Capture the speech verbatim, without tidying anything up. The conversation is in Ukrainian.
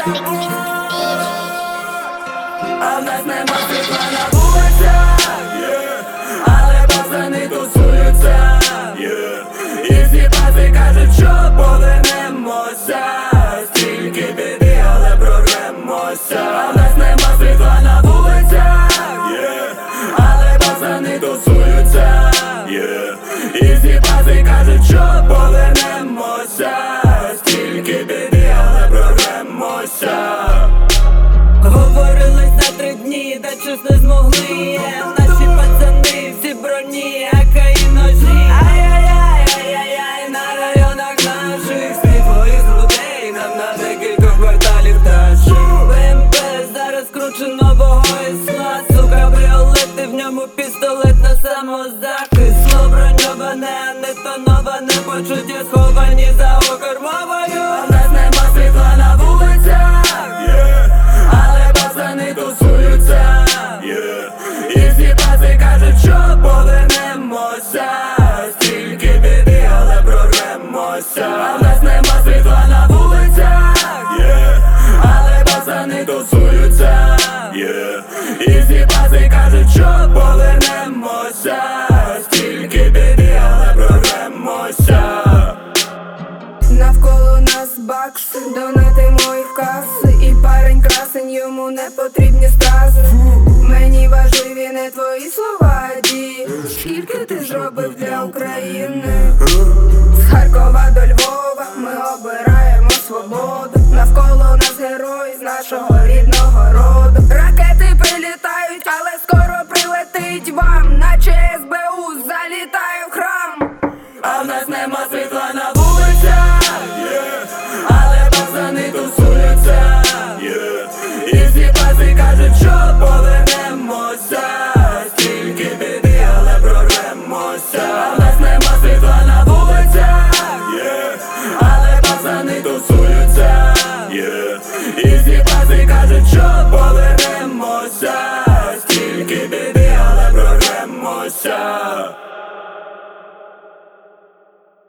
А в нас нема світла на вулицях, але пацани тусуються, і всі пази кажуть, що повернемося. Стільки біди, але прорвемося. А в нас нема світла на вулицях, але пацани тусуються, і всі пази кажуть, що повернемося. Стільки біди, але прорвемося. Говорились за три дні, та щось не змогли. Наші пацани всі броні, ака і ножі. Ай-яй-яй, ай-яй-яй, на районах наших світ твоїх людей нам на декілька кварталів тащить. БМП зараз круче нового ісла. Сука, бріолети, в ньому пістолет на самозахист. Слово броньоване, а не тоноване, почуття сховані за окормовою. А в нас нема світла на вулицях, але пацани тусуються, і всі пази кажуть, що повернемося. Стільки біди, але прорвемося. А в нас нема світла на вулицях, але пацани тусуються, і всі пази кажуть, що повернемося. Стільки біди, але прорвемося. Навколо нас бакси, донати мої в каси. І парень красень, йому не потрібні стрази. Мені важливі не твої слова, дії. Скільки ти зробив для України? З Харкова до Львова ми обираємо свободу. Навколо нас герої з нашого рідного роду. Ракети прилітають, але скоро прилетить вам, наче